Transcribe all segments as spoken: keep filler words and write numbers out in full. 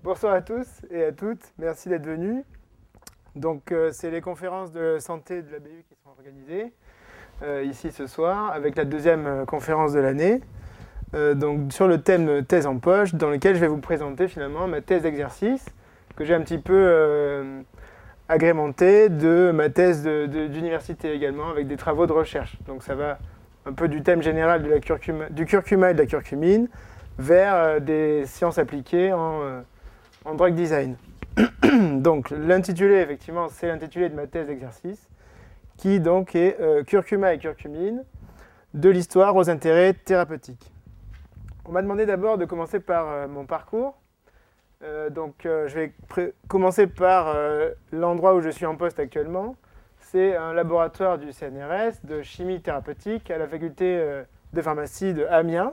Bonsoir à tous et à toutes, merci d'être venus. Donc, euh, c'est les conférences de santé de l'A B U qui sont organisées euh, ici ce soir, avec la deuxième euh, conférence de l'année, euh, donc sur le thème thèse en poche, dans lequel je vais vous présenter finalement ma thèse d'exercice, que j'ai un petit peu euh, agrémentée de ma thèse de, de, d'université également, avec des travaux de recherche. Donc, ça va un peu du thème général de la curcuma, du curcuma et de la curcumine vers euh, des sciences appliquées en... Euh, en drug design. Donc l'intitulé, effectivement, c'est l'intitulé de ma thèse d'exercice, qui donc est euh, Curcuma et curcumine, de l'histoire aux intérêts thérapeutiques. On m'a demandé d'abord de commencer par euh, mon parcours. Euh, donc euh, je vais commencer par euh, l'endroit où je suis en poste actuellement. C'est un laboratoire du C N R S de chimie thérapeutique à la faculté euh, de pharmacie de Amiens.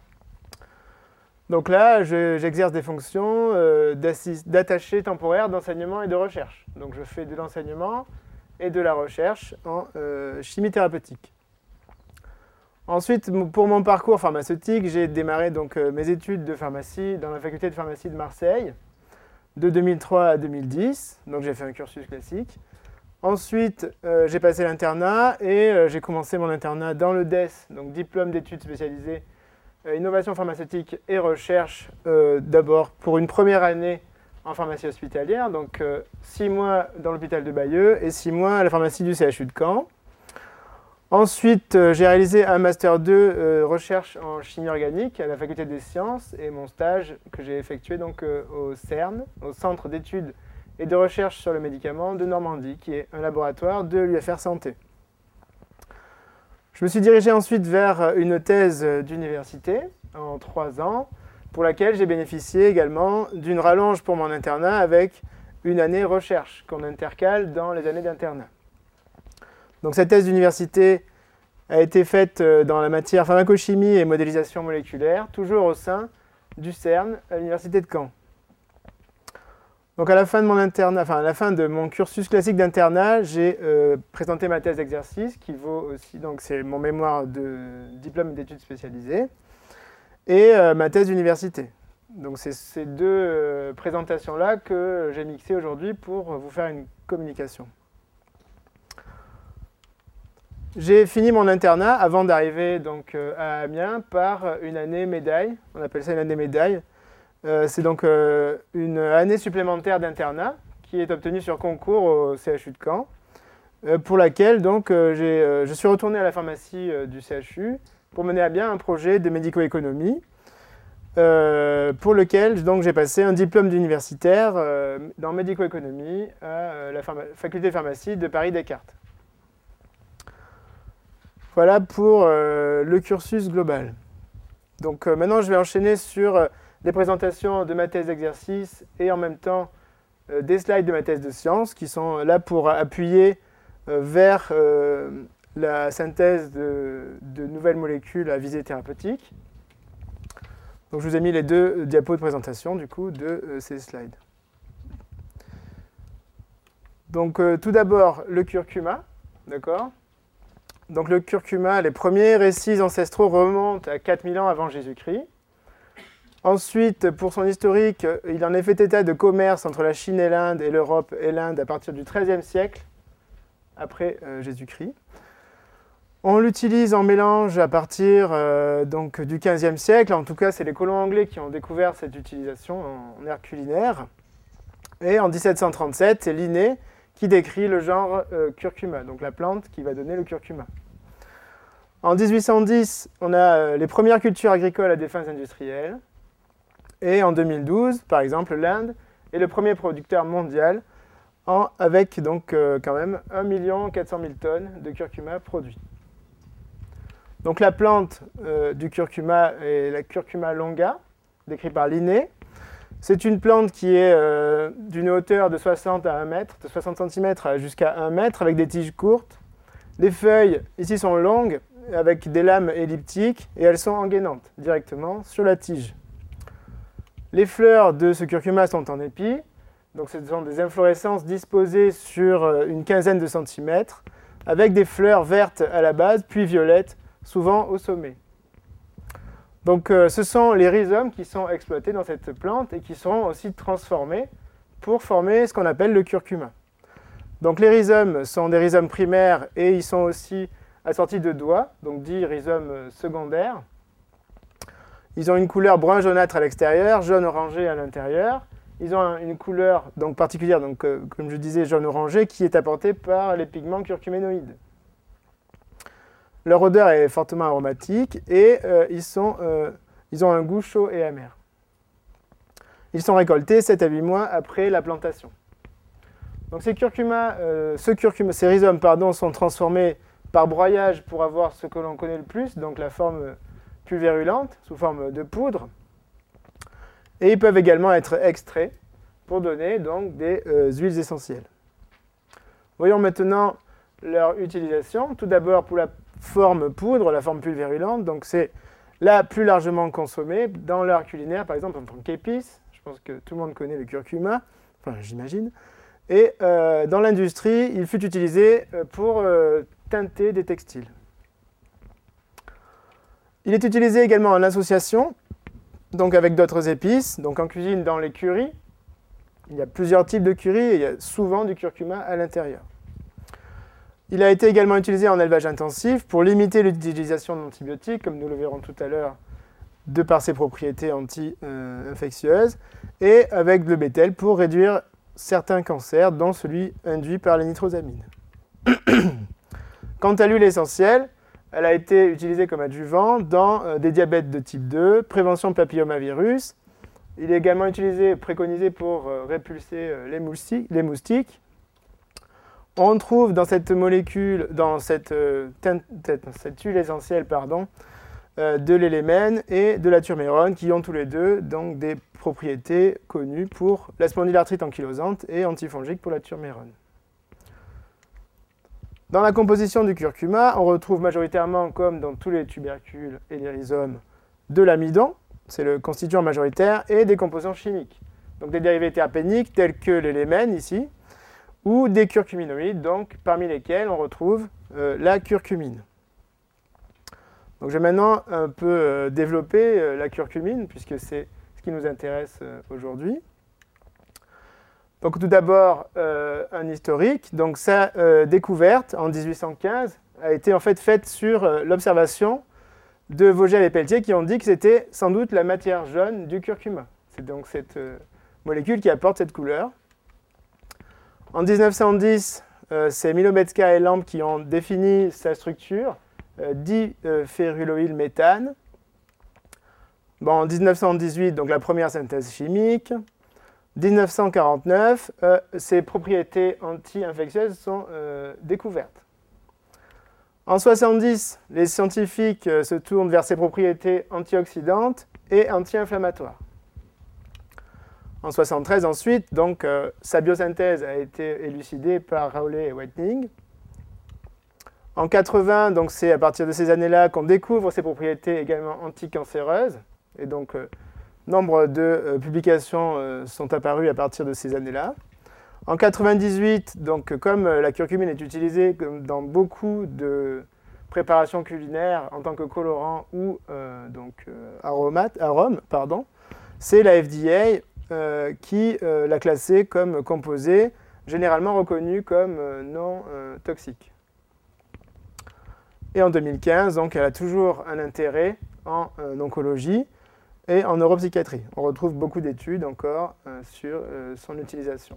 Donc là, je, j'exerce des fonctions euh, d'attaché temporaire d'enseignement et de recherche. Donc je fais de l'enseignement et de la recherche en euh, chimie thérapeutique. Ensuite, pour mon parcours pharmaceutique, j'ai démarré donc, euh, mes études de pharmacie dans la faculté de pharmacie de Marseille, de deux mille trois à deux mille dix. Donc j'ai fait un cursus classique. Ensuite, euh, j'ai passé l'internat et euh, j'ai commencé mon internat dans le D E S, donc diplôme d'études spécialisées innovation pharmaceutique et recherche, euh, d'abord pour une première année en pharmacie hospitalière, donc euh, six mois dans l'hôpital de Bayeux et six mois à la pharmacie du C H U de Caen. Ensuite, euh, j'ai réalisé un master deux euh, recherche en chimie organique à la faculté des sciences et mon stage que j'ai effectué donc, euh, au CERN, au Centre d'études et de recherche sur le médicament de Normandie, qui est un laboratoire de l'U F R Santé. Je me suis dirigé ensuite vers une thèse d'université en trois ans, pour laquelle j'ai bénéficié également d'une rallonge pour mon internat avec une année recherche qu'on intercale dans les années d'internat. Donc cette thèse d'université a été faite dans la matière pharmacochimie et modélisation moléculaire, toujours au sein du CERN à l'université de Caen. Donc à la fin de mon internat, enfin à la fin de mon cursus classique d'internat, j'ai euh, présenté ma thèse d'exercice qui vaut aussi, donc c'est mon mémoire de diplôme d'études spécialisées et euh, ma thèse d'université. Donc c'est ces deux euh, présentations-là que j'ai mixées aujourd'hui pour vous faire une communication. J'ai fini mon internat avant d'arriver donc euh, à Amiens par une année médaille, on appelle ça une année médaille. Euh, c'est donc euh, une année supplémentaire d'internat qui est obtenue sur concours au C H U de Caen, euh, pour laquelle donc, euh, j'ai, euh, je suis retourné à la pharmacie euh, du C H U pour mener à bien un projet de médico-économie, euh, pour lequel donc, j'ai passé un diplôme d'universitaire euh, dans médico-économie à euh, la pharma- faculté de pharmacie de Paris-Descartes. Voilà pour euh, le cursus global. Donc euh, maintenant, je vais enchaîner sur euh, des présentations de ma thèse d'exercice et en même temps euh, des slides de ma thèse de sciences qui sont là pour appuyer euh, vers euh, la synthèse de, de nouvelles molécules à visée thérapeutique. Donc je vous ai mis les deux diapos de présentation du coup de euh, ces slides. Donc euh, tout d'abord le curcuma, d'accord ? Donc le curcuma, les premiers récits ancestraux remontent à quatre mille ans avant Jésus-Christ. Ensuite, pour son historique, il en est fait état de commerce entre la Chine et l'Inde et l'Europe et l'Inde à partir du treizième siècle, après euh, Jésus-Christ. On l'utilise en mélange à partir euh, donc, du quinzième siècle. En tout cas, c'est les colons anglais qui ont découvert cette utilisation en aire culinaire. Et en dix-sept cent trente-sept, c'est Linné qui décrit le genre euh, curcuma, donc la plante qui va donner le curcuma. En dix-huit cent dix, on a euh, les premières cultures agricoles à des fins industrielles. Et en deux mille douze, par exemple, l'Inde est le premier producteur mondial en, avec donc euh, quand même un million quatre cent mille tonnes de curcuma produits. Donc la plante euh, du curcuma est la curcuma longa, décrite par Linné. C'est une plante qui est euh, d'une hauteur de soixante à un mètre, de soixante centimètres jusqu'à un mètre, avec des tiges courtes. Les feuilles ici sont longues, avec des lames elliptiques, et elles sont engainantes directement sur la tige. Les fleurs de ce curcuma sont en épi, donc ce sont des inflorescences disposées sur une quinzaine de centimètres, avec des fleurs vertes à la base, puis violettes, souvent au sommet. Donc euh, ce sont les rhizomes qui sont exploités dans cette plante et qui seront aussi transformés pour former ce qu'on appelle le curcuma. Donc les rhizomes sont des rhizomes primaires et ils sont aussi assortis de doigts, donc dits rhizomes secondaires. Ils ont une couleur brun jaunâtre à l'extérieur, jaune orangé à l'intérieur. Ils ont une couleur donc particulière, donc, euh, comme je disais, jaune orangé, qui est apportée par les pigments curcuménoïdes. Leur odeur est fortement aromatique et euh, ils, sont, euh, ils ont un goût chaud et amer. Ils sont récoltés sept à huit mois après la plantation. Donc ces, curcuma, euh, ce curcuma, ces rhizomes pardon, sont transformés par broyage pour avoir ce que l'on connaît le plus, donc la forme pulvérulente, sous forme de poudre. Et ils peuvent également être extraits pour donner donc, des euh, huiles essentielles. Voyons maintenant leur utilisation. Tout d'abord pour la forme poudre, la forme pulvérulente, donc c'est la plus largement consommée dans l'art culinaire, par exemple en tant qu'épice. Je pense que tout le monde connaît le curcuma, enfin j'imagine. Et euh, dans l'industrie, il fut utilisé pour euh, teinter des textiles. Il est utilisé également en association, donc avec d'autres épices, donc en cuisine dans les currys. Il y a plusieurs types de curry et il y a souvent du curcuma à l'intérieur. Il a été également utilisé en élevage intensif pour limiter l'utilisation d'antibiotiques, comme nous le verrons tout à l'heure, de par ses propriétés anti-infectieuses, et avec le bétel pour réduire certains cancers, dont celui induit par les nitrosamines. Quant à l'huile essentielle, elle a été utilisée comme adjuvant dans euh, des diabètes de type deux, prévention de papillomavirus. Il est également utilisé, préconisé pour euh, répulser euh, les, moustiques, les moustiques. On trouve dans cette molécule, dans cette, euh, teinte, cette huile essentielle, pardon, euh, de l'élémène et de la turmérone, qui ont tous les deux donc, des propriétés connues pour la spondylarthrite ankylosante et antifongique pour la turmérone. Dans la composition du curcuma, on retrouve majoritairement, comme dans tous les tubercules et les rhizomes, de l'amidon, c'est le constituant majoritaire, et des composants chimiques. Donc des dérivés terpéniques tels que l'élémène ici, ou des curcuminoïdes, donc parmi lesquels on retrouve euh, la curcumine. Donc je vais maintenant un peu euh, développer euh, la curcumine, puisque c'est ce qui nous intéresse euh, aujourd'hui. Donc tout d'abord, euh, un historique. Donc sa euh, découverte en mille huit cent quinze a été en fait faite sur euh, l'observation de Vogel et Pelletier qui ont dit que c'était sans doute la matière jaune du curcuma. C'est donc cette euh, molécule qui apporte cette couleur. En mille neuf cent dix, euh, c'est Milobetsky et Lamb qui ont défini sa structure, euh, diféruloylméthane. Bon, en mille neuf cent dix-huit, donc la première synthèse chimique. mille neuf cent quarante-neuf, euh, ses propriétés anti-infectieuses sont euh, découvertes. En mille neuf cent soixante-dix, les scientifiques euh, se tournent vers ses propriétés antioxydantes et anti-inflammatoires. En mille neuf cent soixante-treize, ensuite, donc, euh, sa biosynthèse a été élucidée par Rowley et Whiting. En mille neuf cent quatre-vingts, donc c'est à partir de ces années-là qu'on découvre ses propriétés également anticancéreuses. Et donc, euh, nombre de euh, publications euh, sont apparues à partir de ces années-là. En mille neuf cent quatre-vingt-dix-huit, donc, comme euh, la curcumine est utilisée comme dans beaucoup de préparations culinaires en tant que colorant ou euh, donc, euh, aromate, arôme, pardon, c'est la F D A euh, qui euh, l'a classée comme composé généralement reconnu comme euh, non euh, toxique. Et en deux mille quinze, donc, elle a toujours un intérêt en euh, oncologie et en neuropsychiatrie. On retrouve beaucoup d'études encore euh, sur euh, son utilisation.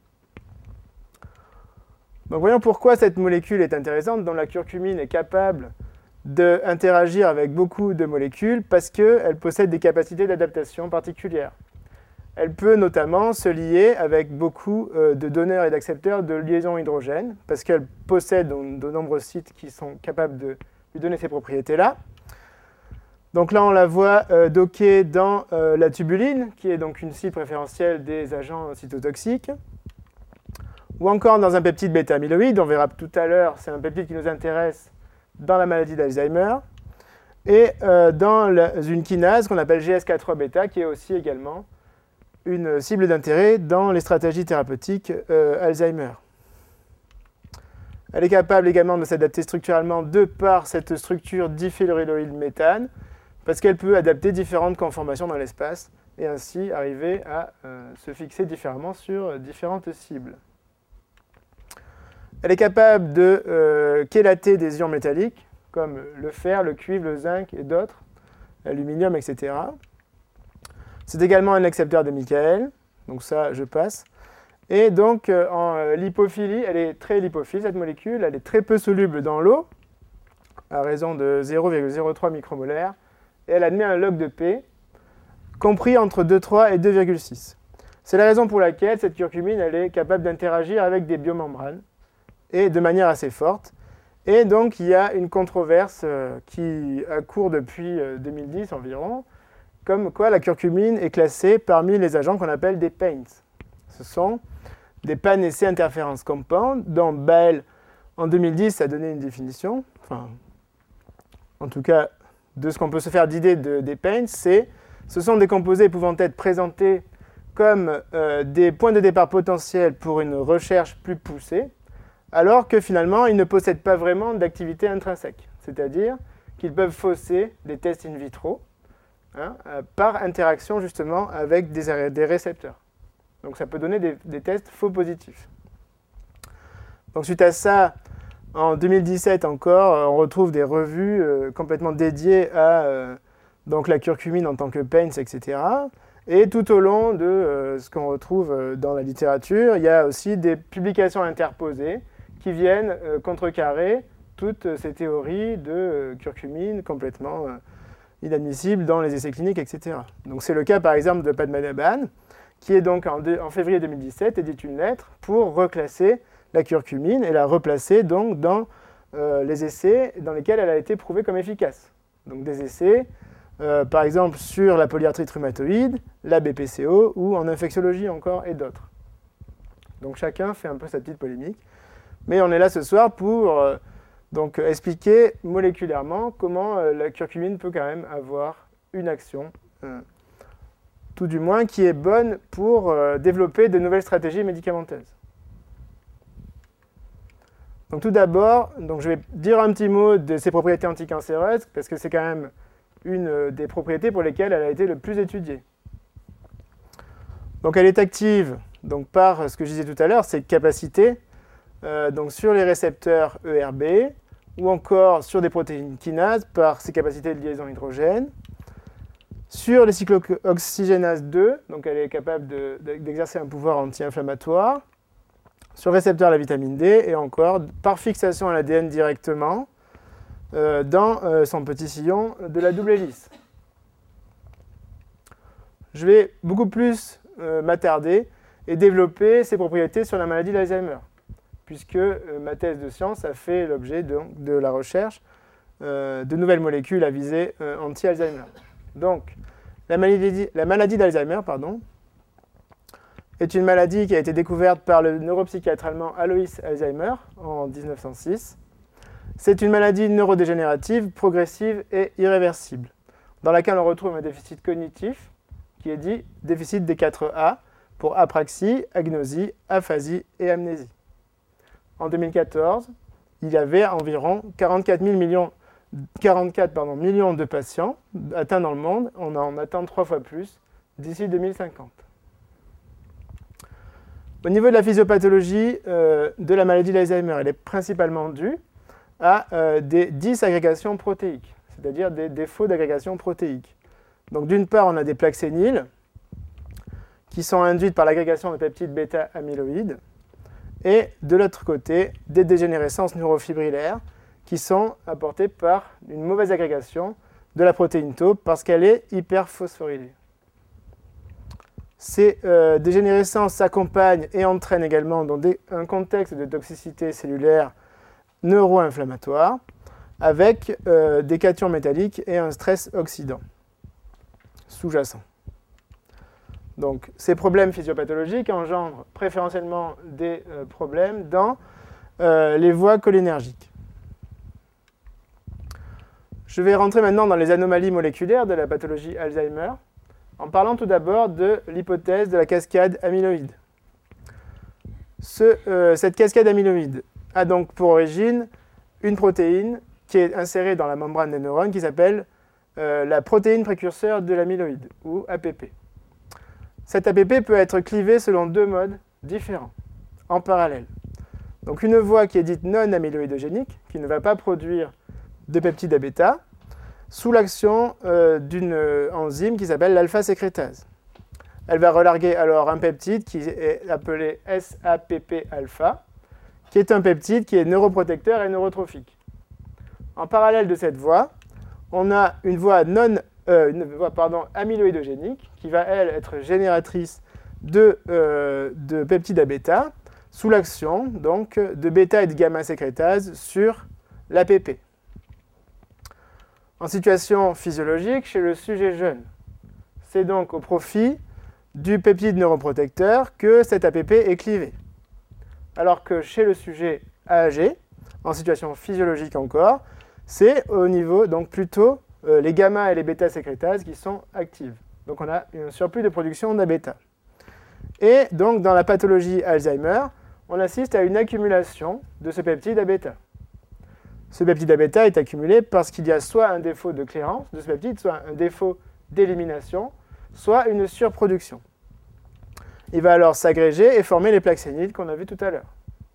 Donc voyons pourquoi cette molécule est intéressante, dont la curcumine est capable d'interagir avec beaucoup de molécules parce qu'elle possède des capacités d'adaptation particulières. Elle peut notamment se lier avec beaucoup euh, de donneurs et d'accepteurs de liaisons hydrogènes parce qu'elle possède donc, de nombreux sites qui sont capables de lui donner ces propriétés-là. Donc là, on la voit euh, dockée dans euh, la tubuline, qui est donc une cible préférentielle des agents cytotoxiques, ou encore dans un peptide bêta-amyloïde. On verra tout à l'heure, c'est un peptide qui nous intéresse dans la maladie d'Alzheimer, et euh, dans la, une kinase qu'on appelle G S quatre bêta, qui est aussi également une cible d'intérêt dans les stratégies thérapeutiques euh, Alzheimer. Elle est capable également de s'adapter structurellement de par cette structure diféruloylméthane, parce qu'elle peut adapter différentes conformations dans l'espace et ainsi arriver à euh, se fixer différemment sur euh, différentes cibles. Elle est capable de euh, chélater des ions métalliques, comme le fer, le cuivre, le zinc et d'autres, l'aluminium, et cetera. C'est également un accepteur de Michael, donc ça, je passe. Et donc, euh, en euh, lipophilie, elle est très lipophile, cette molécule, elle est très peu soluble dans l'eau, à raison de zéro virgule zéro trois micromolaires, et elle admet un log de P, compris entre deux virgule trois et deux virgule six. C'est la raison pour laquelle cette curcumine elle est capable d'interagir avec des biomembranes, et de manière assez forte. Et donc, il y a une controverse euh, qui a cours depuis euh, deux mille dix environ, comme quoi la curcumine est classée parmi les agents qu'on appelle des paints. Ce sont des pan-essai interference compound, dont Bael, en deux mille dix, a donné une définition. Enfin, en tout cas, de ce qu'on peut se faire d'idée de, des paints, c'est ce sont des composés pouvant être présentés comme euh, des points de départ potentiels pour une recherche plus poussée, alors que finalement, ils ne possèdent pas vraiment d'activité intrinsèque. C'est-à-dire qu'ils peuvent fausser des tests in vitro hein, euh, par interaction justement avec des, des récepteurs. Donc ça peut donner des, des tests faux positifs. Donc suite à ça, en deux mille dix-sept encore, on retrouve des revues euh, complètement dédiées à euh, donc la curcumine en tant que paints, et cetera. Et tout au long de euh, ce qu'on retrouve euh, dans la littérature, il y a aussi des publications interposées qui viennent euh, contrecarrer toutes ces théories de euh, curcumine complètement euh, inadmissibles dans les essais cliniques, et cetera. Donc c'est le cas par exemple de Padmanabhan, qui est donc en, de, en février deux mille dix-sept édite une lettre pour reclasser la curcumine et la replacer donc dans euh, les essais dans lesquels elle a été prouvée comme efficace. Donc des essais, euh, par exemple sur la polyarthrite rhumatoïde, la B P C O ou en infectiologie encore et d'autres. Donc chacun fait un peu sa petite polémique. Mais on est là ce soir pour euh, donc, expliquer moléculairement comment euh, la curcumine peut quand même avoir une action, euh, tout du moins, qui est bonne pour euh, développer de nouvelles stratégies médicamenteuses. Donc tout d'abord, donc, je vais dire un petit mot de ses propriétés anticancéreuses, parce que c'est quand même une des propriétés pour lesquelles elle a été le plus étudiée. Donc elle est active donc, par ce que je disais tout à l'heure, ses capacités, Euh, donc sur les récepteurs E R B ou encore sur des protéines kinases par ses capacités de liaison hydrogène. Sur les cyclooxygénases deux, donc elle est capable de, de, d'exercer un pouvoir anti-inflammatoire. Sur le récepteur à la vitamine D et encore par fixation à l'A D N directement euh, dans euh, son petit sillon de la double hélice. Je vais beaucoup plus euh, m'attarder et développer ses propriétés sur la maladie d'Alzheimer, puisque euh, ma thèse de science a fait l'objet de, de la recherche euh, de nouvelles molécules à visée euh, anti-Alzheimer. Donc, la maladie, la maladie d'Alzheimer, pardon, est une maladie qui a été découverte par le neuropsychiatre allemand Alois Alzheimer en mille neuf cent six. C'est une maladie neurodégénérative, progressive et irréversible, dans laquelle on retrouve un déficit cognitif qui est dit déficit des quatre A pour apraxie, agnosie, aphasie et amnésie. En deux mille quatorze, il y avait environ quarante-quatre mille millions, quarante-quatre pardon, millions de patients atteints dans le monde. On en attend trois fois plus d'ici deux mille cinquante. Au niveau de la physiopathologie euh, de la maladie d'Alzheimer, elle est principalement due à euh, des dysagrégations protéiques, c'est-à-dire des défauts d'agrégation protéique. Donc d'une part, on a des plaques séniles qui sont induites par l'agrégation de peptides bêta-amyloïdes, et de l'autre côté, des dégénérescences neurofibrillaires qui sont apportées par une mauvaise agrégation de la protéine tau parce qu'elle est hyperphosphorylée. Ces euh, dégénérescences s'accompagnent et entraînent également dans des, un contexte de toxicité cellulaire neuro-inflammatoire avec euh, des cations métalliques et un stress oxydant sous-jacent. Donc, ces problèmes physiopathologiques engendrent préférentiellement des euh, problèmes dans euh, les voies cholinergiques. Je vais rentrer maintenant dans les anomalies moléculaires de la pathologie Alzheimer, en parlant tout d'abord de l'hypothèse de la cascade amyloïde. Ce, euh, cette cascade amyloïde a donc pour origine une protéine qui est insérée dans la membrane des neurones qui s'appelle euh, la protéine précurseur de l'amyloïde, ou A P P. Cette A P P peut être clivée selon deux modes différents, en parallèle. Donc une voie qui est dite non amyloïdogénique, qui ne va pas produire de peptide A bêta, sous l'action euh, d'une enzyme qui s'appelle l'alpha-sécrétase. Elle va relarguer alors un peptide qui est appelé S A P P alpha, qui est un peptide qui est neuroprotecteur et neurotrophique. En parallèle de cette voie, on a une voie, non, euh, une voie pardon, amyloïdogénique qui va, elle, être génératrice de, euh, de peptide A bêta sous l'action donc de bêta et de gamma sécrétase sur l'A P P. En situation physiologique, chez le sujet jeune, c'est donc au profit du peptide neuroprotecteur que cette A P P est clivée. Alors que chez le sujet âgé, en situation physiologique encore, c'est au niveau, donc plutôt, euh, les gamma et les bêta sécrétases qui sont actives. Donc on a un surplus de production d'A bêta. Et donc dans la pathologie Alzheimer, on assiste à une accumulation de ce peptide A bêta. Ce peptide A bêta est accumulé parce qu'il y a soit un défaut de clairance de ce peptide, soit un défaut d'élimination, soit une surproduction. Il va alors s'agréger et former les plaques séniles qu'on a vues tout à l'heure.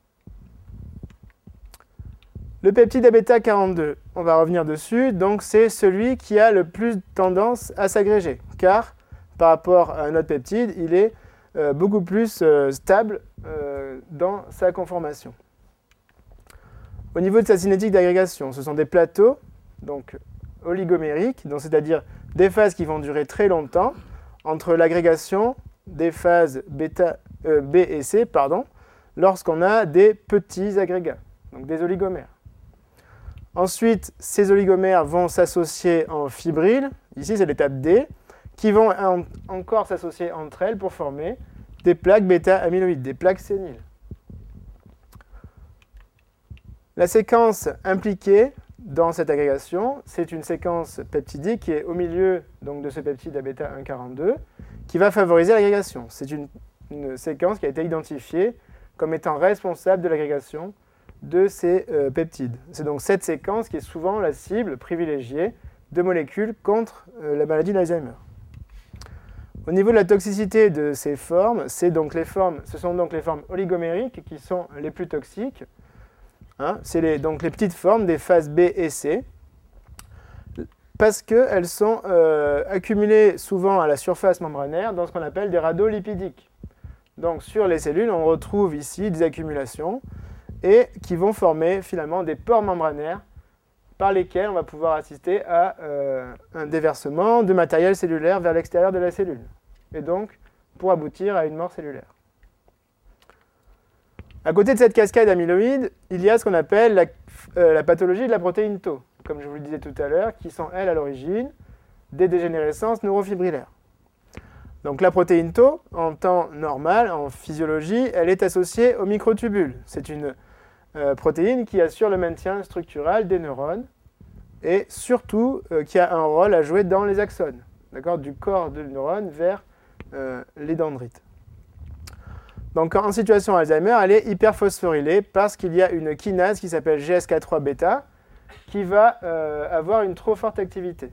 Le peptide A bêta quarante-deux, on va revenir dessus, donc c'est celui qui a le plus tendance à s'agréger, car par rapport à un autre peptide, il est euh, beaucoup plus euh, stable euh, dans sa conformation. Au niveau de sa cinétique d'agrégation, ce sont des plateaux, donc oligomériques, c'est-à-dire des phases qui vont durer très longtemps entre l'agrégation des phases bêta, euh, B et C, pardon, lorsqu'on a des petits agrégats, donc des oligomères. Ensuite, ces oligomères vont s'associer en fibrilles, ici c'est l'étape D, qui vont en, encore s'associer entre elles pour former des plaques bêta-amyloïdes, des plaques séniles. La séquence impliquée dans cette agrégation, c'est une séquence peptidique qui est au milieu donc, de ce peptide A bêta un quarante-deux, qui va favoriser l'agrégation. C'est une, une séquence qui a été identifiée comme étant responsable de l'agrégation de ces euh, peptides. C'est donc cette séquence qui est souvent la cible privilégiée de molécules contre euh, la maladie d'Alzheimer. Au niveau de la toxicité de ces formes, c'est donc les formes, ce sont donc les formes oligomériques qui sont les plus toxiques. Hein, c'est les, donc les petites formes des phases B et C, parce qu'elles sont euh, accumulées souvent à la surface membranaire dans ce qu'on appelle des radeaux lipidiques. Donc sur les cellules, on retrouve ici des accumulations et qui vont former finalement des pores membranaires par lesquels on va pouvoir assister à euh, un déversement de matériel cellulaire vers l'extérieur de la cellule, et donc pour aboutir à une mort cellulaire. À côté de cette cascade amyloïde, il y a ce qu'on appelle la, euh, la pathologie de la protéine tau, comme je vous le disais tout à l'heure, qui sont, elles, à l'origine des dégénérescences neurofibrillaires. Donc la protéine tau, en temps normal, en physiologie, elle est associée aux microtubules. C'est une euh, protéine qui assure le maintien structural des neurones et surtout euh, qui a un rôle à jouer dans les axones, du corps de neurones vers euh, les dendrites. Donc en situation Alzheimer, elle est hyperphosphorylée parce qu'il y a une kinase qui s'appelle G S K trois bêta qui va euh, avoir une trop forte activité.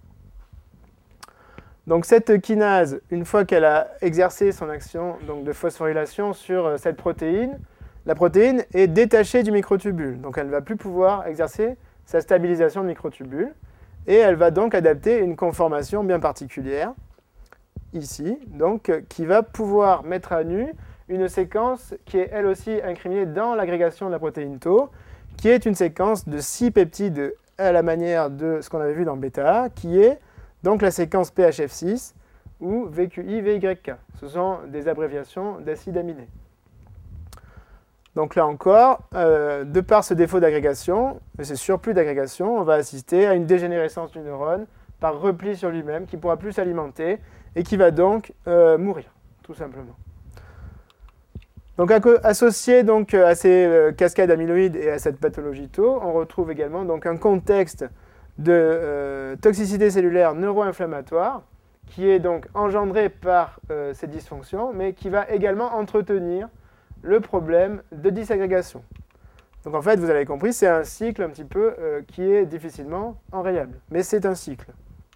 Donc cette kinase, une fois qu'elle a exercé son action donc, de phosphorylation sur euh, cette protéine, la protéine est détachée du microtubule. Donc elle ne va plus pouvoir exercer sa stabilisation de microtubule et elle va donc adapter une conformation bien particulière, ici, donc, qui va pouvoir mettre à nu une séquence qui est elle aussi incriminée dans l'agrégation de la protéine tau, qui est une séquence de six peptides à la manière de ce qu'on avait vu dans bêta A, qui est donc la séquence P H F six ou V Q I V Y K. Ce sont des abréviations d'acides aminés. Donc là encore, euh, de par ce défaut d'agrégation, ce surplus d'agrégation, on va assister à une dégénérescence du neurone par repli sur lui-même qui ne pourra plus s'alimenter et qui va donc euh, mourir, tout simplement. Donc associé donc, à ces euh, cascades amyloïdes et à cette pathologie tau, on retrouve également donc, un contexte de euh, toxicité cellulaire neuro-inflammatoire qui est donc engendré par euh, ces dysfonctions, mais qui va également entretenir le problème de dysagrégation. Donc en fait, vous avez compris, c'est un cycle un petit peu euh, qui est difficilement enrayable, mais c'est un cycle.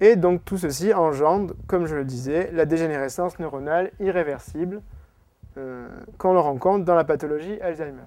Et donc tout ceci engendre, comme je le disais, la dégénérescence neuronale irréversible euh, qu'on le rencontre dans la pathologie Alzheimer.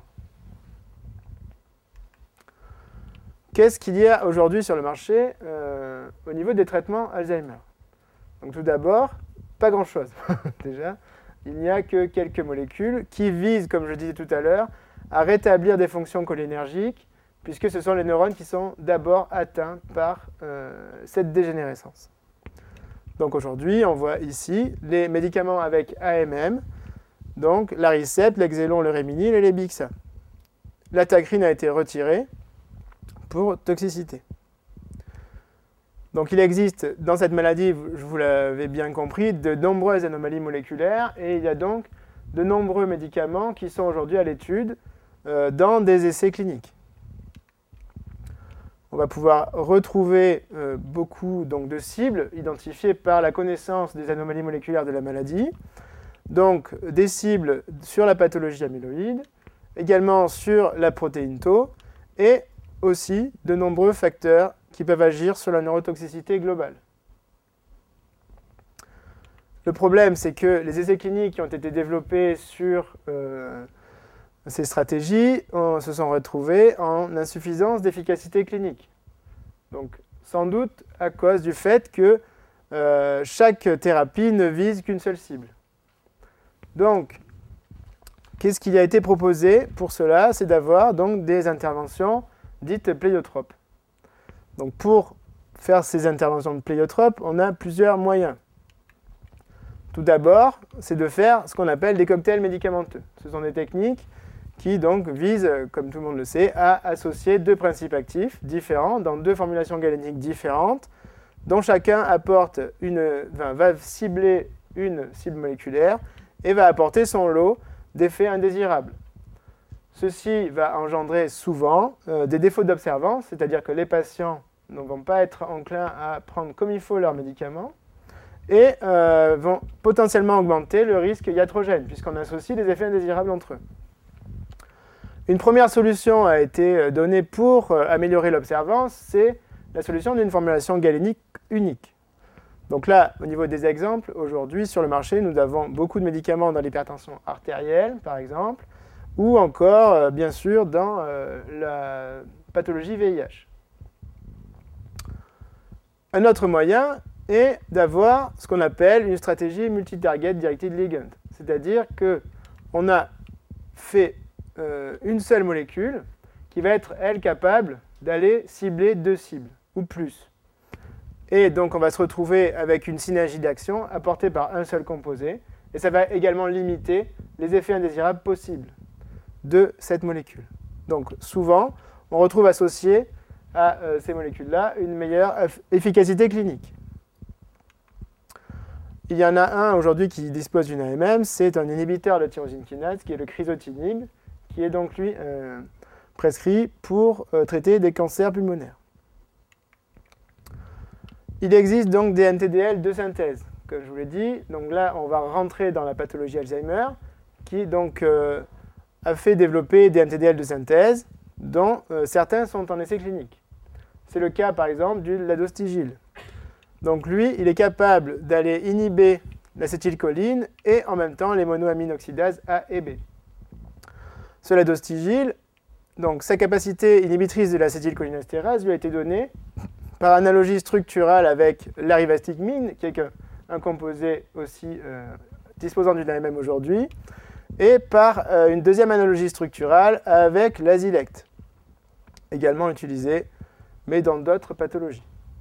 Qu'est-ce qu'il y a aujourd'hui sur le marché euh, au niveau des traitements Alzheimer? Donc tout d'abord, pas grand-chose déjà. Il n'y a que quelques molécules qui visent, comme je disais tout à l'heure, à rétablir des fonctions cholinergiques, puisque ce sont les neurones qui sont d'abord atteints par euh, cette dégénérescence. Donc aujourd'hui, on voit ici les médicaments avec A M M, donc l'Aricept, l'Exelon, le Réminil et les Bixa. La tacrine a été retirée pour toxicité. Donc il existe dans cette maladie, je vous l'avais bien compris, de nombreuses anomalies moléculaires et il y a donc de nombreux médicaments qui sont aujourd'hui à l'étude euh, dans des essais cliniques. On va pouvoir retrouver euh, beaucoup donc, de cibles identifiées par la connaissance des anomalies moléculaires de la maladie. Donc des cibles sur la pathologie amyloïde, également sur la protéine tau et aussi de nombreux facteurs qui peuvent agir sur la neurotoxicité globale. Le problème, c'est que les essais cliniques qui ont été développés sur euh, ces stratégies on, se sont retrouvés en insuffisance d'efficacité clinique. Donc, sans doute à cause du fait que euh, chaque thérapie ne vise qu'une seule cible. Donc, qu'est-ce qui a été proposé pour cela? C'est d'avoir donc des interventions dites pléiotropes. Donc pour faire ces interventions de pléiotropes, on a plusieurs moyens. Tout d'abord, c'est de faire ce qu'on appelle des cocktails médicamenteux. Ce sont des techniques qui donc visent, comme tout le monde le sait, à associer deux principes actifs différents dans deux formulations galéniques différentes, dont chacun apporte une, enfin, va cibler une cible moléculaire et va apporter son lot d'effets indésirables. Ceci va engendrer souvent euh, des défauts d'observance, c'est-à-dire que les patients ne vont pas être enclins à prendre comme il faut leurs médicaments et euh, vont potentiellement augmenter le risque iatrogène, puisqu'on associe des effets indésirables entre eux. Une première solution a été donnée pour euh, améliorer l'observance, c'est la solution d'une formulation galénique unique. Donc là, au niveau des exemples, aujourd'hui sur le marché, nous avons beaucoup de médicaments dans l'hypertension artérielle, par exemple, ou encore, euh, bien sûr, dans euh, la pathologie V I H. Un autre moyen est d'avoir ce qu'on appelle une stratégie multi-target directed ligand. C'est-à-dire qu'on a fait euh, une seule molécule qui va être, elle, capable d'aller cibler deux cibles, ou plus. Et donc, on va se retrouver avec une synergie d'action apportée par un seul composé, et ça va également limiter les effets indésirables possibles de cette molécule. Donc souvent, on retrouve associé à euh, ces molécules-là une meilleure efficacité clinique. Il y en a un aujourd'hui qui dispose d'une A M M, c'est un inhibiteur de tyrosine kinase qui est le crizotinib, qui est donc lui euh, prescrit pour euh, traiter des cancers pulmonaires. Il existe donc des N T D L de synthèse, comme je vous l'ai dit. Donc là, on va rentrer dans la pathologie Alzheimer, qui donc euh, a fait développer des N T D L de synthèse, dont euh, certains sont en essai clinique. C'est le cas, par exemple, du ladostigil. Donc lui, il est capable d'aller inhiber l'acétylcholine et en même temps les monoamine oxydases A et B. Ce ladostigil, donc sa capacité inhibitrice de l'acétylcholinestérase lui a été donnée par analogie structurale avec l'arivastigmine, qui est un composé aussi euh, disposant d'une A M M aujourd'hui, et par euh, une deuxième analogie structurale avec l'azilect, également utilisé, mais dans d'autres pathologies.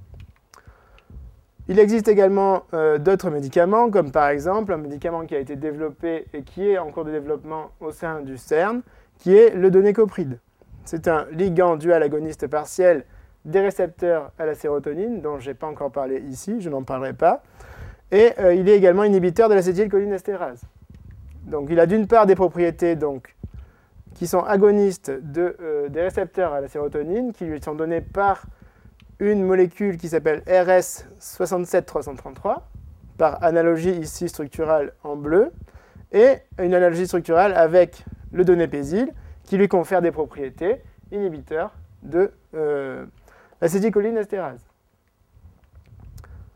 Il existe également euh, d'autres médicaments, comme par exemple un médicament qui a été développé et qui est en cours de développement au sein du CERN, qui est le donécopride. C'est un ligand dual agoniste partiel des récepteurs à la sérotonine, dont je n'ai pas encore parlé ici, je n'en parlerai pas. Et euh, il est également inhibiteur de l'acétylcholinestérase. Donc il a d'une part des propriétés donc, qui sont agonistes de, euh, des récepteurs à la sérotonine, qui lui sont données par une molécule qui s'appelle R S soixante-sept trois cent trente-trois, par analogie ici structurale en bleu, et une analogie structurale avec le donépésil, qui lui confère des propriétés inhibiteurs de euh, l'acétylcholinestérase.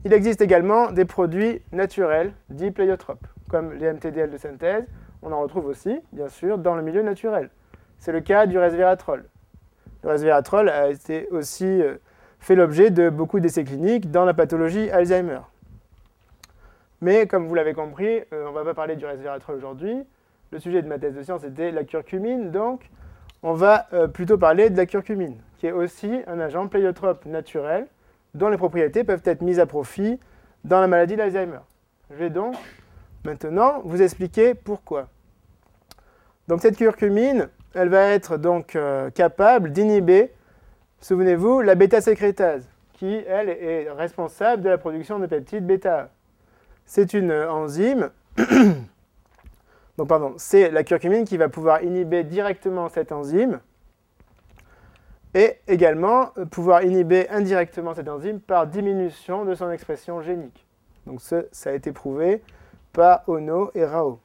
Il existe également des produits naturels, dits pléiotropes, comme les M T D L de synthèse. On en retrouve aussi, bien sûr, dans le milieu naturel. C'est le cas du resveratrol. Le resveratrol a été aussi fait l'objet de beaucoup d'essais cliniques dans la pathologie Alzheimer. Mais comme vous l'avez compris, euh, on ne va pas parler du resveratrol aujourd'hui. Le sujet de ma thèse de science était la curcumine, donc on va euh, plutôt parler de la curcumine, qui est aussi un agent pléiotrope naturel dont les propriétés peuvent être mises à profit dans la maladie d'Alzheimer. Je vais donc maintenant vous expliquer pourquoi. Donc cette curcumine, elle va être donc euh, capable d'inhiber, souvenez-vous, la bêta-sécrétase, qui, elle, est responsable de la production de peptides bêta. C'est une enzyme, donc pardon, c'est la curcumine qui va pouvoir inhiber directement cette enzyme et également pouvoir inhiber indirectement cette enzyme par diminution de son expression génique. Donc ça, ça a été prouvé par Ono et Rao.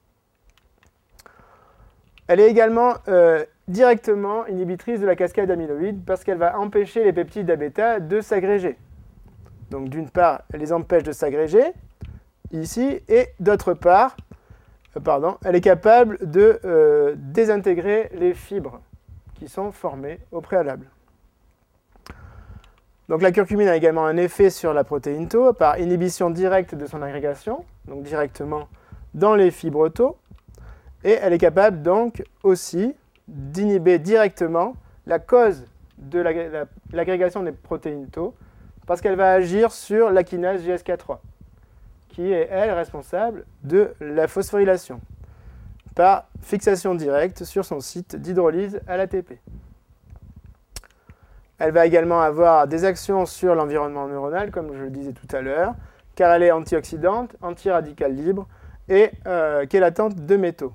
Elle est également euh, directement inhibitrice de la cascade amyloïde parce qu'elle va empêcher les peptides A bêta de s'agréger. Donc d'une part, elle les empêche de s'agréger, ici, et d'autre part, euh, pardon, elle est capable de euh, désintégrer les fibres qui sont formées au préalable. Donc la curcumine a également un effet sur la protéine tau par inhibition directe de son agrégation, donc directement dans les fibres tau, et elle est capable donc aussi d'inhiber directement la cause de l'agrégation des protéines tau, parce qu'elle va agir sur la kinase G S K trois, qui est, elle, responsable de la phosphorylation, par fixation directe sur son site d'hydrolyse à l'A T P. Elle va également avoir des actions sur l'environnement neuronal, comme je le disais tout à l'heure, car elle est antioxydante, antiradicale libre et euh, chélatante de métaux.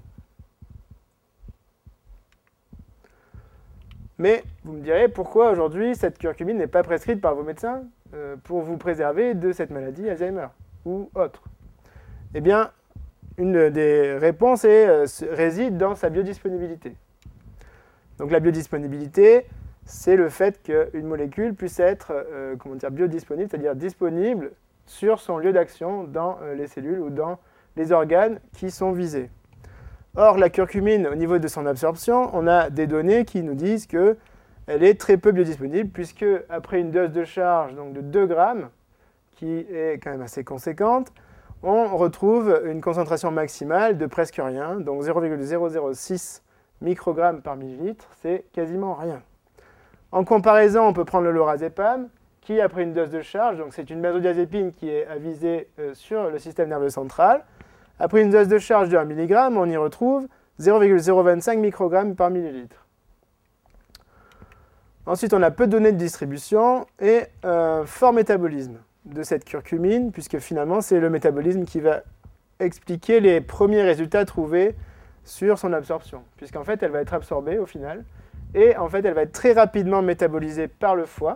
Mais vous me direz, pourquoi aujourd'hui cette curcumine n'est pas prescrite par vos médecins euh, pour vous préserver de cette maladie Alzheimer ou autre? Eh bien, une des réponses est, euh, réside dans sa biodisponibilité. Donc la biodisponibilité, c'est le fait qu'une molécule puisse être euh, comment dire, biodisponible, c'est-à-dire disponible sur son lieu d'action dans euh, les cellules ou dans les organes qui sont visés. Or, la curcumine, au niveau de son absorption, on a des données qui nous disent qu'elle est très peu biodisponible, puisque après une dose de charge donc de deux grammes, qui est quand même assez conséquente, on retrouve une concentration maximale de presque rien, donc zéro virgule zéro zéro six microgrammes par millilitre, c'est quasiment rien. En comparaison, on peut prendre le lorazépam, qui, après une dose de charge, donc c'est une benzodiazépine qui est avisée euh, sur le système nerveux central, après une dose de charge de un milligramme, on y retrouve zéro virgule zéro vingt-cinq microgrammes par millilitre. Ensuite, on a peu de données de distribution et un fort métabolisme de cette curcumine, puisque finalement, c'est le métabolisme qui va expliquer les premiers résultats trouvés sur son absorption, puisqu'en fait, elle va être absorbée au final, et en fait, elle va être très rapidement métabolisée par le foie,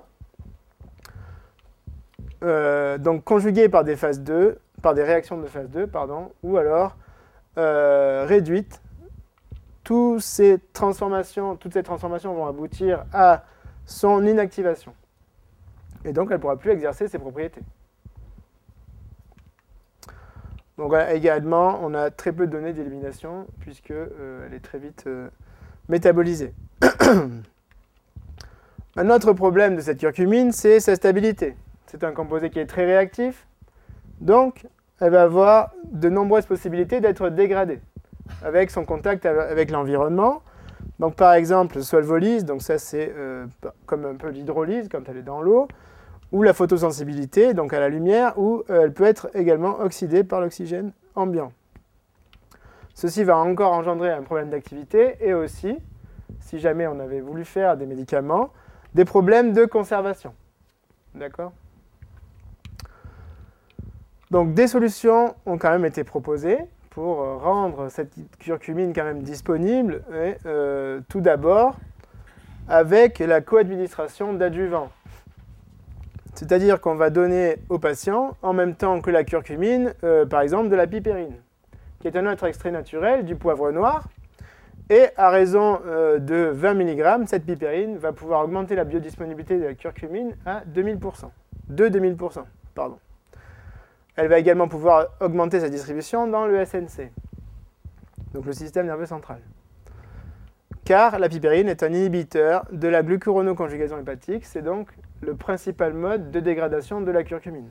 euh, donc conjuguée par des phases deux, par des réactions de phase deux, pardon, ou alors euh, réduite. Toutes ces transformations, toutes ces transformations vont aboutir à son inactivation. Et donc, elle ne pourra plus exercer ses propriétés. Donc, voilà, également, on a très peu de données d'élimination, puisqu'elle euh, est très vite euh, métabolisée. Un autre problème de cette curcumine, c'est sa stabilité. C'est un composé qui est très réactif, donc elle va avoir de nombreuses possibilités d'être dégradée avec son contact avec l'environnement. Donc par exemple, solvolyse, donc ça c'est euh, comme un peu l'hydrolyse quand elle est dans l'eau, ou la photosensibilité, donc à la lumière, où euh, elle peut être également oxydée par l'oxygène ambiant. Ceci va encore engendrer un problème d'activité et aussi, si jamais on avait voulu faire des médicaments, des problèmes de conservation. D'accord ? Donc des solutions ont quand même été proposées pour rendre cette curcumine quand même disponible, et, euh, tout d'abord avec la co-administration d'adjuvants. C'est-à-dire qu'on va donner aux patients, en même temps que la curcumine, euh, par exemple de la pipérine, qui est un autre extrait naturel du poivre noir, et à raison euh, de vingt milligrammes, cette pipérine va pouvoir augmenter la biodisponibilité de la curcumine à deux mille pour cent, de deux mille pour cent, pardon. Elle va également pouvoir augmenter sa distribution dans le S N C, donc le système nerveux central. Car la piperine est un inhibiteur de la glucuronoconjugaison hépatique, c'est donc le principal mode de dégradation de la curcumine.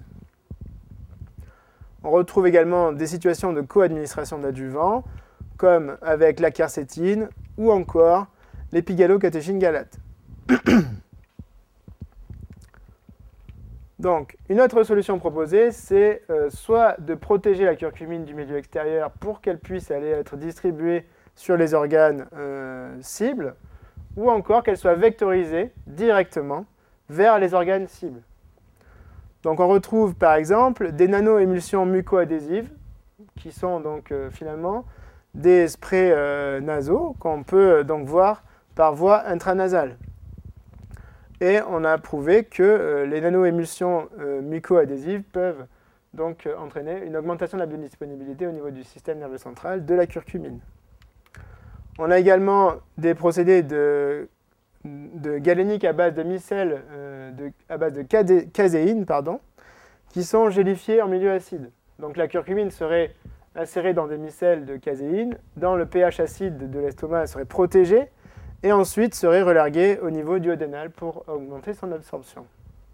On retrouve également des situations de co-administration d'adjuvants, comme avec la quercétine ou encore l'épigalocatéchine galate. Donc, une autre solution proposée, c'est euh, soit de protéger la curcumine du milieu extérieur pour qu'elle puisse aller être distribuée sur les organes euh, cibles, ou encore qu'elle soit vectorisée directement vers les organes cibles. Donc on retrouve par exemple des nano-émulsions muco-adhésives, qui sont donc euh, finalement des sprays euh, nasaux qu'on peut euh, donc voir par voie intranasale. Et on a prouvé que euh, les nano-émulsions euh, muco-adhésives peuvent donc euh, entraîner une augmentation de la biodisponibilité au niveau du système nerveux central de la curcumine. On a également des procédés de, de galénique à base de micelles, euh, de, à base de cadé, caséine, pardon, qui sont gélifiés en milieu acide. Donc la curcumine serait insérée dans des micelles de caséine, dans le pH acide de l'estomac, elle serait protégée, et ensuite serait relarguée au niveau duodénal pour augmenter son absorption.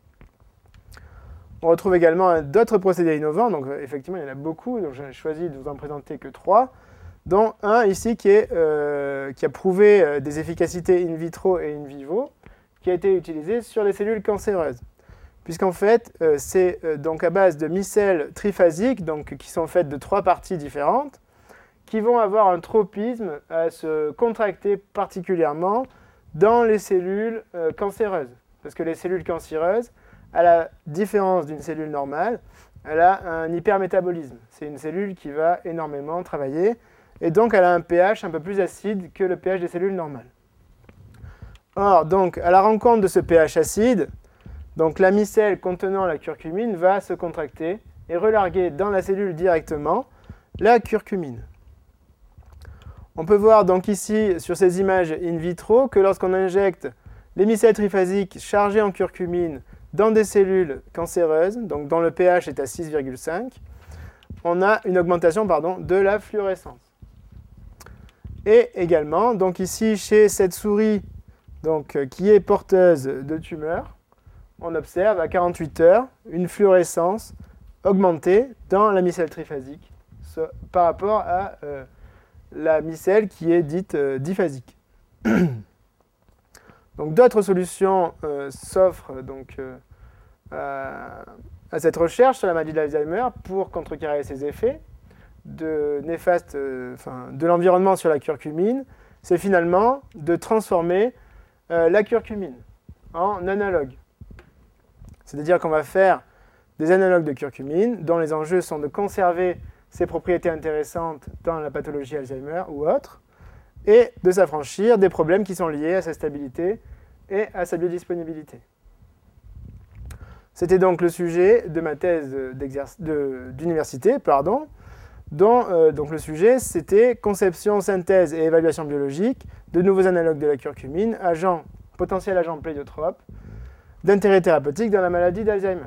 On retrouve également d'autres procédés innovants, donc effectivement il y en a beaucoup, donc j'ai choisi de vous en présenter que trois, dont un ici qui, est, euh, qui a prouvé euh, des efficacités in vitro et in vivo, qui a été utilisé sur les cellules cancéreuses. Puisqu'en fait, euh, c'est euh, donc à base de micelles triphasiques, donc, qui sont faites de trois parties différentes, qui vont avoir un tropisme à se contracter particulièrement dans les cellules euh, cancéreuses. Parce que les cellules cancéreuses, à la différence d'une cellule normale, elle a un hypermétabolisme. C'est une cellule qui va énormément travailler, et donc elle a un pH un peu plus acide que le pH des cellules normales. Or, donc, à la rencontre de ce pH acide, donc la micelle contenant la curcumine va se contracter et relarguer dans la cellule directement la curcumine. On peut voir donc ici, sur ces images in vitro, que lorsqu'on injecte les micelles triphasiques chargées en curcumine dans des cellules cancéreuses, donc dont le pH est à six virgule cinq, on a une augmentation pardon, de la fluorescence. Et également, donc ici, chez cette souris donc, qui est porteuse de tumeurs, on observe à quarante-huit heures une fluorescence augmentée dans la micelle triphasique par rapport à euh, la micelle qui est dite euh, diphasique. Donc d'autres solutions euh, s'offrent donc euh, à, à cette recherche sur la maladie d'Alzheimer pour contrecarrer ses effets de néfastes, euh, enfin, de l'environnement sur la curcumine. C'est finalement de transformer euh, la curcumine en analogue. C'est-à-dire qu'on va faire des analogues de curcumine dont les enjeux sont de conserver ses propriétés intéressantes dans la pathologie Alzheimer ou autre, et de s'affranchir des problèmes qui sont liés à sa stabilité et à sa biodisponibilité. C'était donc le sujet de ma thèse d'université, pardon, dont euh, donc le sujet c'était conception, synthèse et évaluation biologique de nouveaux analogues de la curcumine, agents, potentiels agents pléiotropes, d'intérêt thérapeutique dans la maladie d'Alzheimer.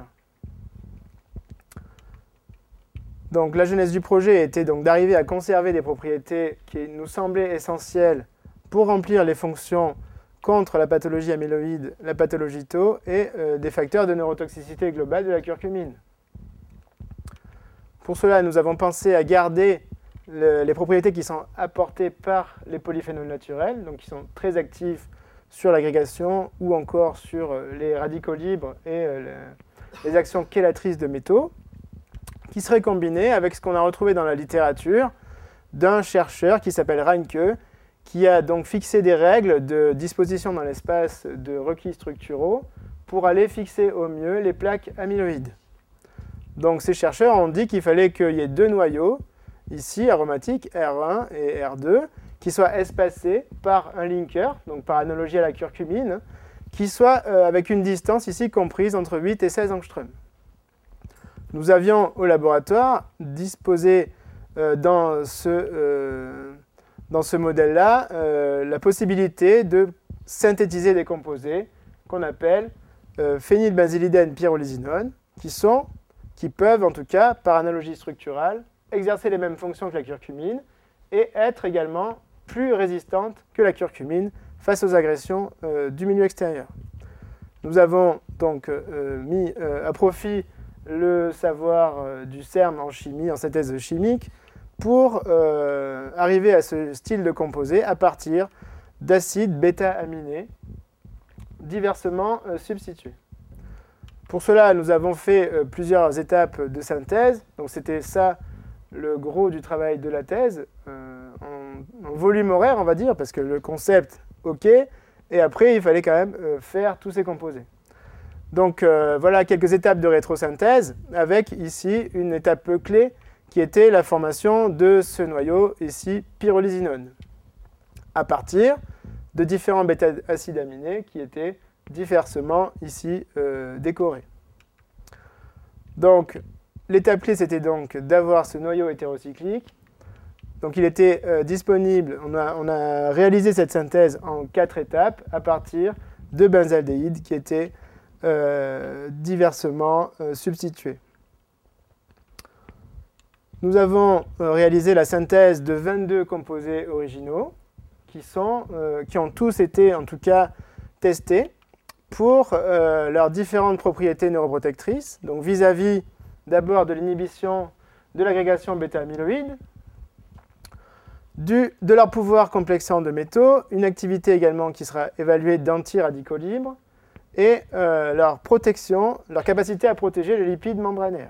Donc la genèse du projet était donc d'arriver à conserver des propriétés qui nous semblaient essentielles pour remplir les fonctions contre la pathologie amyloïde, la pathologie tau et euh, des facteurs de neurotoxicité globale de la curcumine. Pour cela, nous avons pensé à garder le, les propriétés qui sont apportées par les polyphénols naturels, donc qui sont très actifs sur l'agrégation ou encore sur les radicaux libres et les actions chélatrices de métaux, qui seraient combinées avec ce qu'on a retrouvé dans la littérature d'un chercheur qui s'appelle Reinke, qui a donc fixé des règles de disposition dans l'espace de requis structuraux pour aller fixer au mieux les plaques amyloïdes. Donc ces chercheurs ont dit qu'il fallait qu'il y ait deux noyaux, ici aromatiques R un et R deux, qui soient espacés par un linker, donc par analogie à la curcumine, qui soit euh, avec une distance ici comprise entre huit et seize angstroms. Nous avions au laboratoire disposé euh, dans ce, euh, dans ce modèle-là euh, la possibilité de synthétiser des composés qu'on appelle euh, phénylbenzylidène pyrolysinone, qui sont qui peuvent, en tout cas, par analogie structurale, exercer les mêmes fonctions que la curcumine et être également plus résistantes que la curcumine face aux agressions euh, du milieu extérieur. Nous avons donc euh, mis euh, à profit le savoir euh, du CERN en chimie, en synthèse chimique, pour euh, arriver à ce style de composé à partir d'acides bêta-aminés diversement euh, substitués. Pour cela, nous avons fait euh, plusieurs étapes de synthèse. Donc c'était ça le gros du travail de la thèse, euh, en, en volume horaire, on va dire, parce que le concept, ok, et après, il fallait quand même euh, faire tous ces composés. Donc euh, voilà quelques étapes de rétrosynthèse, avec ici une étape clé qui était la formation de ce noyau, ici, pyrolysinone, à partir de différents bêta-acides aminés qui étaient diversement ici euh, décorés. Donc, l'étape clé, c'était donc d'avoir ce noyau hétérocyclique. Donc, il était euh, disponible, on a, on a réalisé cette synthèse en quatre étapes à partir de benzaldéhydes qui étaient euh, diversement euh, substitués. Nous avons euh, réalisé la synthèse de vingt-deux composés originaux qui, sont, euh, qui ont tous été, en tout cas, testés pour euh, leurs différentes propriétés neuroprotectrices, donc vis-à-vis d'abord de l'inhibition de l'agrégation bêta-amyloïde, de leur pouvoir complexant de métaux, une activité également qui sera évaluée d'antiradicaux libres, et euh, leur protection, leur capacité à protéger les lipides membranaires.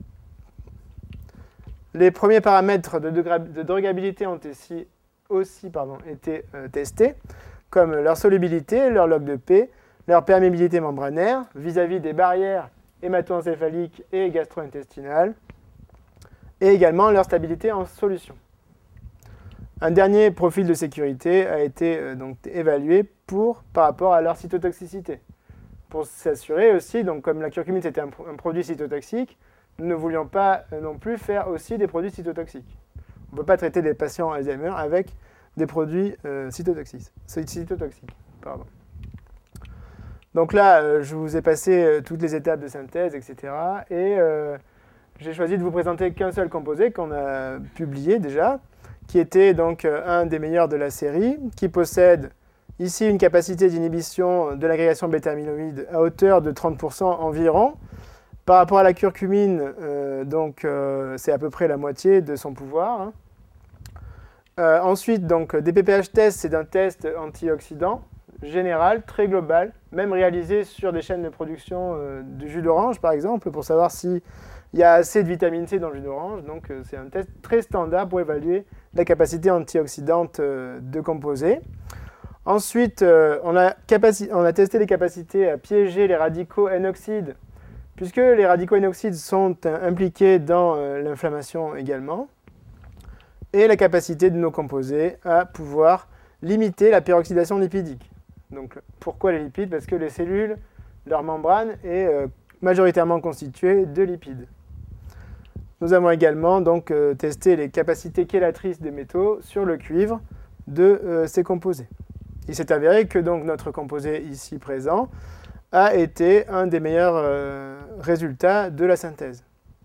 Les premiers paramètres de, de drugabilité ont aussi, aussi pardon, été euh, testés, comme leur solubilité, leur log de P, leur perméabilité membranaire vis-à-vis des barrières hémato-encéphaliques et gastro-intestinales, et également leur stabilité en solution. Un dernier profil de sécurité a été euh, donc, évalué pour, par rapport à leur cytotoxicité. Pour s'assurer aussi, donc, comme la curcumine c'était un, un produit cytotoxique, nous ne voulions pas euh, non plus faire aussi des produits cytotoxiques. On ne peut pas traiter des patients Alzheimer avec des produits euh, cytotoxiques. cytotoxiques pardon. Donc là, euh, je vous ai passé euh, toutes les étapes de synthèse, et cetera. Et euh, j'ai choisi de vous présenter qu'un seul composé qu'on a publié déjà, qui était donc euh, un des meilleurs de la série, qui possède ici une capacité d'inhibition de l'agrégation bêta-amyloïde à hauteur de trente pour cent environ. Par rapport à la curcumine, euh, donc euh, c'est à peu près la moitié de son pouvoir. Hein. Euh, ensuite, donc, des P P H tests, c'est un test antioxydant général, très global, même réalisé sur des chaînes de production euh, du jus d'orange, par exemple, pour savoir s'il y a assez de vitamine C dans le jus d'orange. Donc, euh, c'est un test très standard pour évaluer la capacité antioxydante euh, de composés. Ensuite, euh, on, a on a testé les capacités à piéger les radicaux N-oxydes, puisque les radicaux N-oxydes sont euh, impliqués dans euh, l'inflammation également, et la capacité de nos composés à pouvoir limiter la peroxydation lipidique. Donc, pourquoi les lipides? Parce que les cellules, leur membrane est euh, majoritairement constituée de lipides. Nous avons également donc, euh, testé les capacités chélatrices des métaux sur le cuivre de euh, ces composés. Il s'est avéré que donc, notre composé ici présent a été un des meilleurs euh, résultats de la synthèse.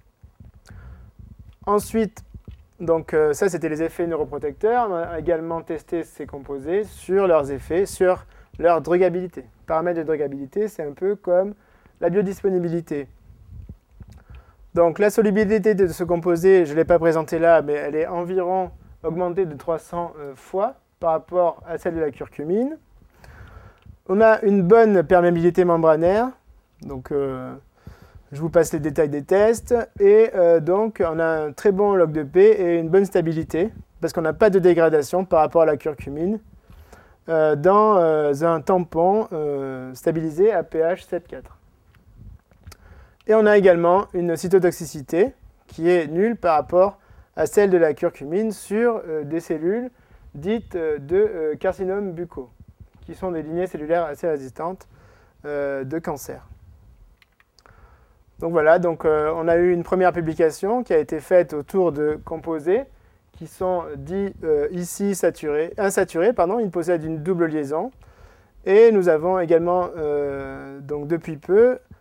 Ensuite, donc, euh, ça c'était les effets neuroprotecteurs. On a également testé ces composés sur leurs effets, sur leur drugabilité. Paramètre de drugabilité, c'est un peu comme la biodisponibilité. Donc la solubilité de ce composé, je ne l'ai pas présenté là, mais elle est environ augmentée de trois cents euh, fois par rapport à celle de la curcumine. On a une bonne perméabilité membranaire, donc euh, je vous passe les détails des tests, et euh, donc on a un très bon log de P et une bonne stabilité, parce qu'on n'a pas de dégradation par rapport à la curcumine, euh, dans euh, un tampon euh, stabilisé à pH sept virgule quatre. Et on a également une cytotoxicité qui est nulle par rapport à celle de la curcumine sur euh, des cellules dites euh, de euh, carcinomes buccaux, qui sont des lignées cellulaires assez résistantes euh, de cancer. Donc voilà, donc, euh, on a eu une première publication qui a été faite autour de composés qui sont dits euh, ici saturés, insaturés, pardon, ils possèdent une double liaison. Et nous avons également, euh, donc depuis peu,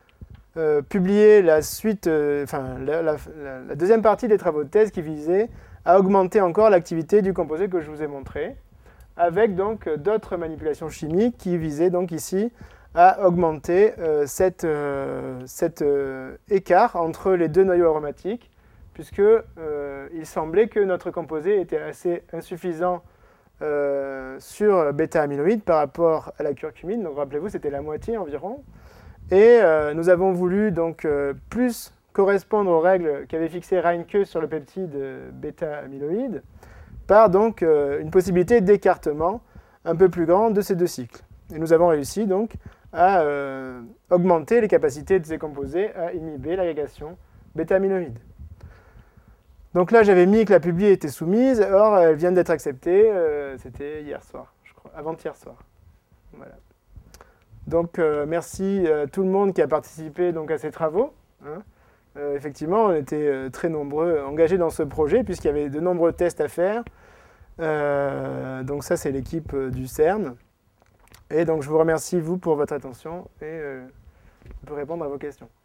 euh, publié la suite, euh, enfin la, la, la deuxième partie des travaux de thèse qui visait à augmenter encore l'activité du composé que je vous ai montré, avec donc d'autres manipulations chimiques qui visaient donc ici à augmenter euh, cet euh, euh, écart entre les deux noyaux aromatiques, puisque euh, il semblait que notre composé était assez insuffisant euh, sur bêta-amyloïde par rapport à la curcumine. Donc rappelez-vous, c'était la moitié environ. Et euh, nous avons voulu donc euh, plus correspondre aux règles qu'avait fixées Reinke sur le peptide bêta-amyloïde, par donc euh, une possibilité d'écartement un peu plus grand de ces deux cycles. Et nous avons réussi donc à euh, augmenter les capacités de ces composés à inhiber l'agrégation bêta-amyloïde. Donc là, j'avais mis que la publi était soumise, or elle vient d'être acceptée, euh, c'était hier soir, je crois, avant-hier soir. Voilà. Donc euh, merci à tout le monde qui a participé donc, à ces travaux. Hein. Euh, effectivement, on était euh, très nombreux engagés dans ce projet, puisqu'il y avait de nombreux tests à faire. Euh, donc ça, c'est l'équipe euh, du CERN. Et donc je vous remercie, vous, pour votre attention, et euh, je peux répondre à vos questions.